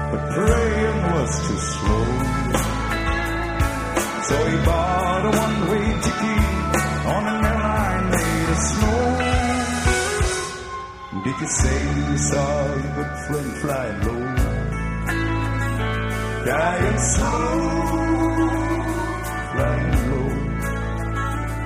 but praying was too slow. So he bought a one-way ticket on an airline made of snow. Did you say you saw your good friend fly low? Dying slow.